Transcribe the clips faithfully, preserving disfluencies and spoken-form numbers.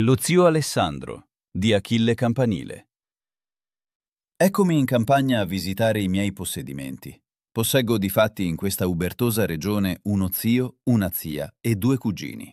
Lo zio Alessandro, di Achille Campanile. Eccomi in campagna a visitare i miei possedimenti. Posseggo difatti in questa ubertosa regione uno zio, una zia e due cugini.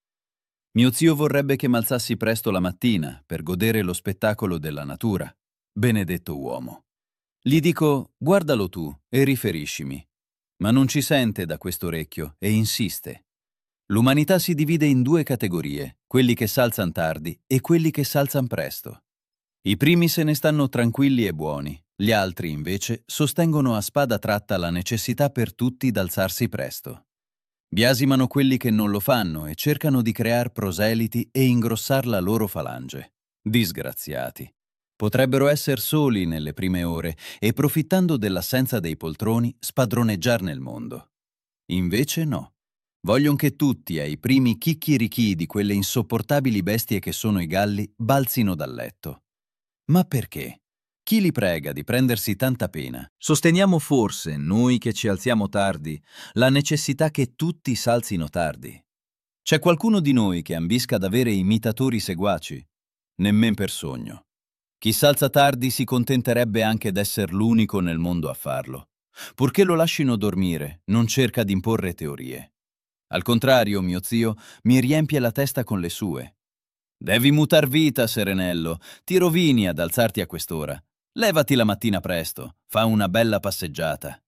Mio zio vorrebbe che m'alzassi presto la mattina per godere lo spettacolo della natura. Benedetto uomo. Gli dico, guardalo tu e riferiscimi. Ma non ci sente da quest'orecchio e insiste. L'umanità si divide in due categorie, quelli che s'alzan tardi e quelli che s'alzan presto. I primi se ne stanno tranquilli e buoni, gli altri invece sostengono a spada tratta la necessità per tutti d'alzarsi presto. Biasimano quelli che non lo fanno e cercano di crear proseliti e ingrossar la loro falange. Disgraziati. Potrebbero essere soli nelle prime ore e, profittando dell'assenza dei poltroni, spadroneggiar nel mondo. Invece no. Voglion che tutti, ai primi chicchirichì di quelle insopportabili bestie che sono i galli, balzino dal letto. Ma perché? Chi li prega di prendersi tanta pena? Sosteniamo forse, noi che ci alziamo tardi, la necessità che tutti s'alzino tardi. C'è qualcuno di noi che ambisca ad avere imitatori seguaci? Nemmen per sogno. Chi s'alza tardi si contenterebbe anche d'esser l'unico nel mondo a farlo. Purché lo lascino dormire, non cerca d'imporre teorie. Al contrario, mio zio mi riempie la testa con le sue. Devi mutar vita, serenello, ti rovini ad alzarti a quest'ora. Levati la mattina presto, fa una bella passeggiata.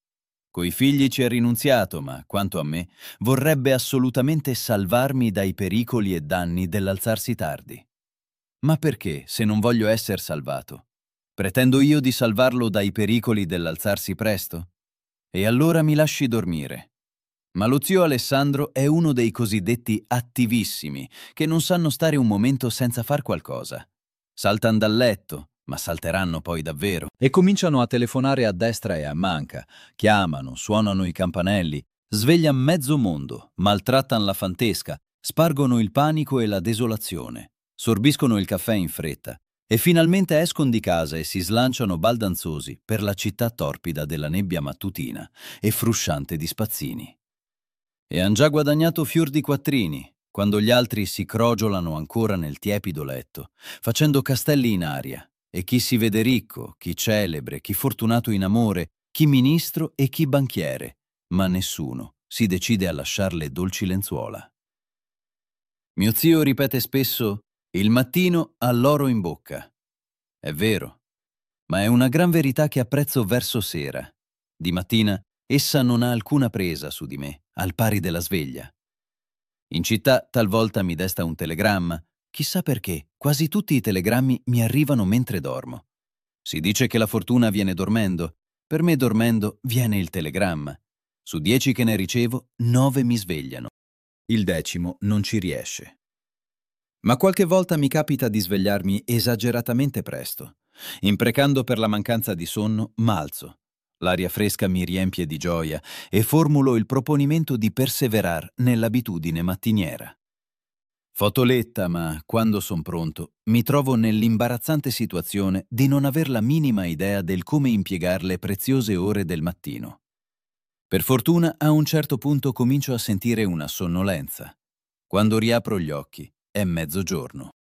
Coi figli ci è rinunziato, ma, quanto a me, vorrebbe assolutamente salvarmi dai pericoli e danni dell'alzarsi tardi. Ma perché, se non voglio esser salvato? Pretendo io di salvarlo dai pericoli dell'alzarsi presto? E allora mi lasci dormire. Ma lo zio Alessandro è uno dei cosiddetti attivissimi, che non sanno stare un momento senza far qualcosa. Saltan dal letto, ma salteranno poi davvero, e cominciano a telefonare a destra e a manca, chiamano, suonano i campanelli, sveglian mezzo mondo, maltrattan la fantesca, spargono il panico e la desolazione, sorbiscono il caffè in fretta, e finalmente escon di casa e si slanciano baldanzosi per la città torpida della nebbia mattutina e frusciante di spazzini. E han già guadagnato fior di quattrini, quando gli altri si crogiolano ancora nel tiepido letto, facendo castelli in aria, e chi si vede ricco, chi celebre, chi fortunato in amore, chi ministro e chi banchiere, ma nessuno si decide a lasciar le dolci lenzuola. Mio zio ripete spesso, il mattino ha l'oro in bocca. È vero, ma è una gran verità che apprezzo verso sera. Di mattina essa non ha alcuna presa su di me, al pari della sveglia. In città talvolta mi desta un telegramma, chissà perché, quasi tutti i telegrammi mi arrivano mentre dormo. Si dice che la fortuna viene dormendo, per me dormendo viene il telegramma. Su dieci che ne ricevo, nove mi svegliano. Il decimo non ci riesce. Ma qualche volta mi capita di svegliarmi esageratamente presto. Imprecando per la mancanza di sonno, m'alzo. L'aria fresca mi riempie di gioia e formulo il proponimento di perseverar nell'abitudine mattiniera. Fotoletta, ma quando son pronto, mi trovo nell'imbarazzante situazione di non aver la minima idea del come impiegar le preziose ore del mattino. Per fortuna, a un certo punto comincio a sentire una sonnolenza. Quando riapro gli occhi, è mezzogiorno.